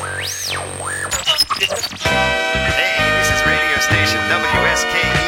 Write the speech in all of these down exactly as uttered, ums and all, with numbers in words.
Hey, this is radio station W S K E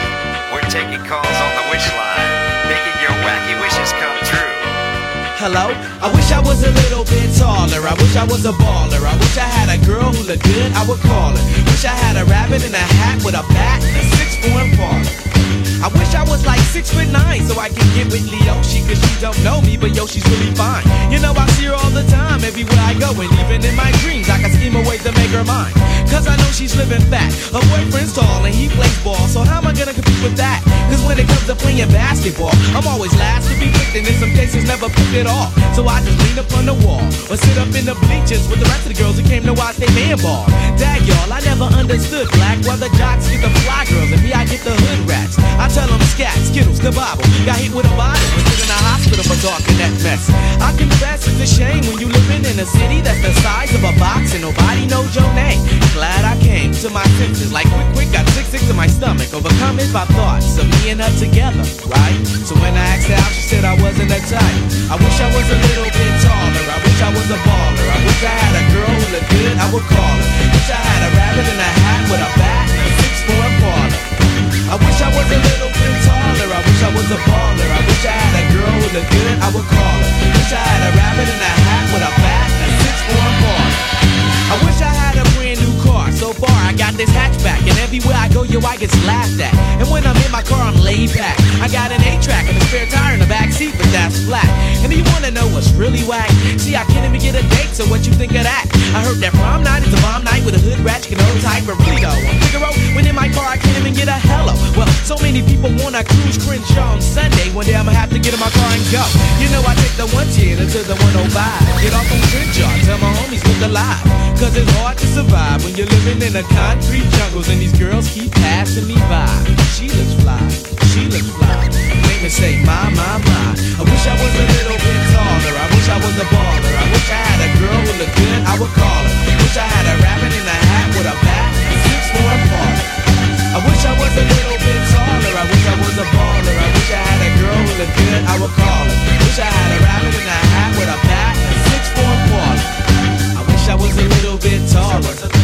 E. We're taking calls on the wish line, making your wacky wishes come true. Hello? I wish I was a little bit taller. I wish I was a baller. I wish I had a girl who looked good, I would call her. Wish I had a rabbit in a hat with a bat and a six-foot parlor. I wish I was like six foot nine so I could get with Leoshi, cause she don't know me, but yo, she's really fine. You know I see her all the time, everywhere I go, and even in my dreams I can scheme a way to make her mine. Cause I know she's living fat, her boyfriend's tall and he plays ball, so how am I gonna compete with that? Cause when it comes to playing basketball, I'm always last to be picked, and in some cases never picked at all. So I just lean up on the wall, or sit up in the bleachers with the rest of the girls who came to watch they man ball. Dag y'all, I never understood black, why the jocks get the fly girls and me I get the hood rats. I tell them scat, skittles, the Bible. Got hit with a bottle and sit in a hospital for talking that mess. I confess it's a shame when you living in a city that's the size of a box and nobody knows your name. Glad I came to my senses, like quick, quick, got sick, sick to my stomach. Overcome it by thoughts of me and her together, right? So when I asked her out, she said I wasn't that type. I wish I was a little bit taller. I wish I was a baller. I wish I had a girl who looked good, I would call her. Wish I had a rabbit in a hat with a bat and a six-foot parlor. I wish I was a little bit taller. I wish I was a baller. I wish I had a girl who looked good, I would call her. Wish I had a rabbit in a hat with a bat and a six-foot parlor. I wish I had a brand new car. So far I got this hatchback, and everywhere I go, yo, I get laughed at. And when I'm in my car, I'm laid back. I got an eight-track and a spare tire in the back seat, but that's flat. And you wanna know what's really whack? See, I can't even get a date, so what you think of that? I heard that prom night is a bomb night with a hood rat, you can hold tight, but really though, on Figaro, when in my car, I can't even get a hello. Well, so many people wanna cruise Crenshaw on Sunday. One day I'ma have to get in my car and go. You know I take the one ten to the one oh five. Get off on Crenshaw, tell my homies look alive. Cause it's hard to survive when you're living in the concrete jungles and these girls keep passing me by. She looks fly, she looks fly. Make me say my, my, my. I wish I was a little bit taller. I wish I was a baller. I wish I had a girl who looked good, I would call her. Wish I had a rabbit in a hat with a bat and six-foot parlor. I wish I was a little bit taller. I wish I was a baller. I wish I had a girl who looked good, I would call her. Wish I had a rabbit in a hat with a bat and six-foot parlor. I wish I was a little bit taller.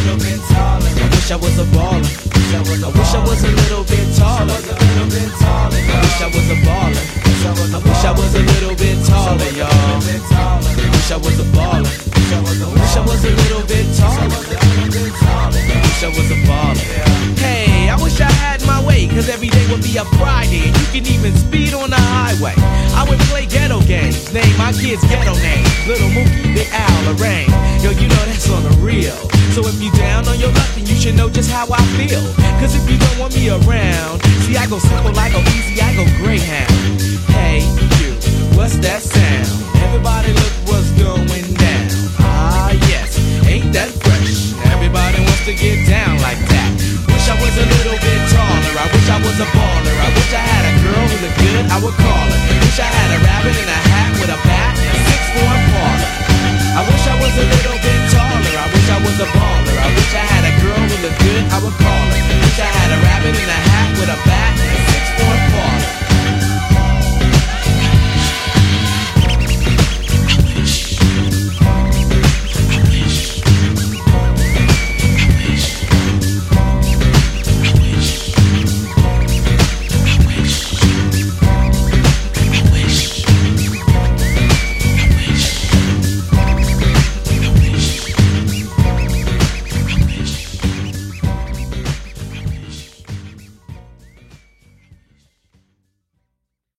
I wish I was a baller. I wish I was a little bit taller. I wish I was a baller. I wish I was a little bit taller, y'all. I wish I was a baller. I wish I was a little bit taller. I wish I was a baller. Hey, I wish I had my way, cause every day would be a Friday, and you can even speed on the highway. I would play ghetto games, name my kids ghetto names. Little Mookie, Big Al, Lorraine. Yo, you know that's on the real. So if you down on your luck, then you should know just how I feel. Cause if you don't want me around, see I go simple, I go easy, I go Greyhound. Hey, you, what's that sound? Everybody look what's going down. Ah, yes, ain't that fresh? Everybody wants to get down like that. Wish I was a little bit taller. I wish I was a baller. I wish I had a girl who looked good, I would call her. Wish I had a rabbit in a hat with a bat and a six-foot parlor. I wish I was a little bit taller. I wish I was a baller. I wish I had a girl who looked good, I would call her. Wish I had a rabbit in a hat with a bat